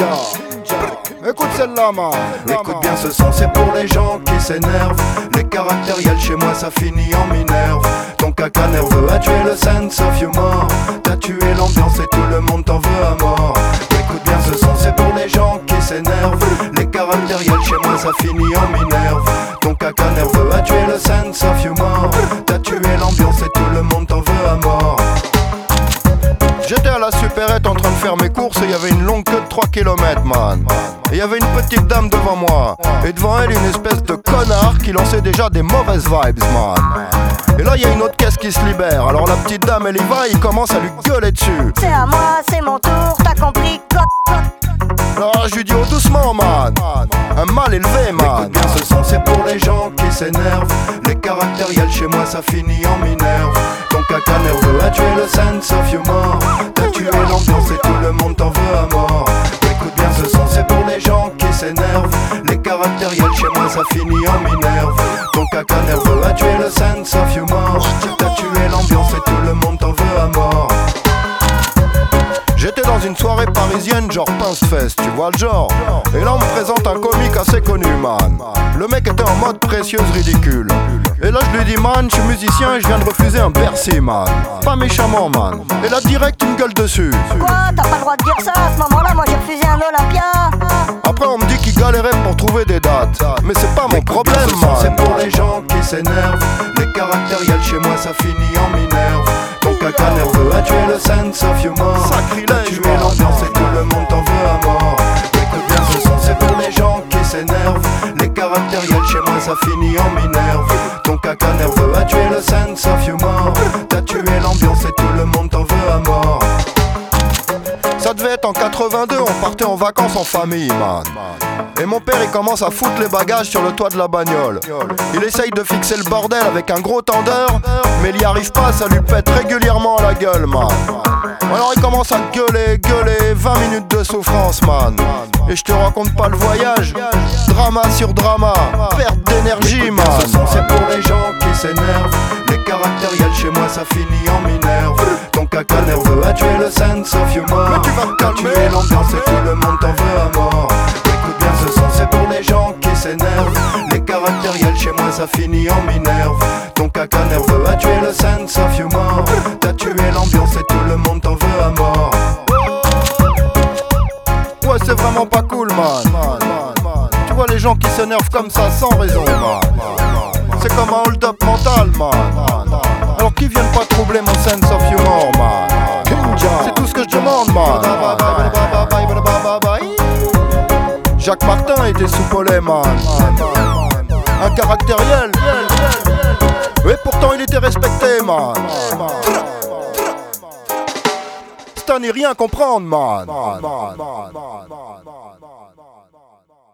Écoute celle-là, man. Écoute bien ce son, c'est pour les gens qui s'énervent. Les caractériels chez moi ça finit en minerve. Ton caca nerveux a tué le sense of humor. T'as tué l'ambiance et tout le monde t'en veut à mort. Écoute bien ce son, c'est pour les gens qui s'énervent. Les caractériels chez moi ça finit en minerve. Ton caca nerveux a tué le sense of humor. T'as tué l'ambiance et tout le monde t'en veut à mort. J'étais à la supérette en train de faire mes courses et il y avait une longue queue de 3 km, man. Et il y avait une petite dame devant moi. Et devant elle, une espèce de connard qui lançait déjà des mauvaises vibes, man. Et là, il y a une autre caisse qui se libère. Alors la petite dame, elle y va et il commence à lui gueuler dessus. C'est à moi, c'est mon tour, t'as compris, Alors je lui dis, oh doucement, man. Un mal élevé, man. Écoute bien ce son, c'est pour les gens qui s'énervent. Les caractériels chez moi ça finit en minerve. Ton caca nerveux a tué le sense of humor. T'as tué l'ambiance et tout le monde t'en veut à mort. Écoute bien ce son, c'est pour les gens qui s'énervent. Les caractériels chez moi ça finit en minerve. Ton caca nerveux a tué le sense of humor. T'as tué l'ambiance et tout le monde t'en veut à mort. J'étais dans une soirée parisienne genre Pince Fest, tu vois le genre. Et là on me présente un comique assez connu, man. Le mec était en mode précieuse ridicule. Et là je lui dis, man, je suis musicien et je viens de refuser un Bercy, man. Pas méchamment, man. Et là direct il me gueule dessus. Quoi? T'as pas le droit de dire ça, à ce moment-là, moi j'ai refusé un Olympia. Après on me dit qu'il galérait pour trouver des dates. Mais c'est pas mon problème, C'est man. pour les gens qui s'énervent. Les caractériels chez moi ça finit en minerve. Ton caca nerveux a tué le sense of humor. T'as tué l'ambiance et tout le monde t'en veut à mort. Écoute bien ce son, c'est pour les gens qui s'énervent. Les caractériels chez moi ça finit en minerve. Ton caca nerveux a tué le sense of humor. T'as tué l'ambiance et tout le monde t'en veut à mort. Ça devait être en 82, on partait en vacances en famille, man. Et mon père il commence à foutre les bagages sur le toit de la bagnole. Il essaye de fixer le bordel avec un gros tendeur, mais il y arrive pas, ça lui pète régulièrement à la gueule, man. Alors il commence à gueuler, 20 minutes de souffrance, man. Et je te raconte pas le voyage, drama sur drama, perte d'énergie, man. Ce son, c'est pour les gens qui s'énervent. Les caractériels chez moi ça finit en minerve. Ton caca nerveux a tué le sense of humor. Mais tu vas te calmer. T'as tué l'ambiance et tout le monde t'en veut à mort. Écoute bien ce son, c'est pour les gens qui s'énervent. Les caractériels chez moi ça finit en minerve. Ton caca nerveux a tué le sense of humor. T'as tué l'ambiance et tout le monde t'en veut à mort. Ouais, c'est vraiment pas cool, man. Tu vois les gens qui s'énervent comme ça sans raison, man. C'est comme un hold-up mental, man. Alors qu'ils viennent pas troubler mon sense of humor, man. C'est tout ce que je demande, man. Jacques Martin était soupolé, man. Un caractériel. Et pourtant il était respecté, man. C'est à n'y rien comprendre, man.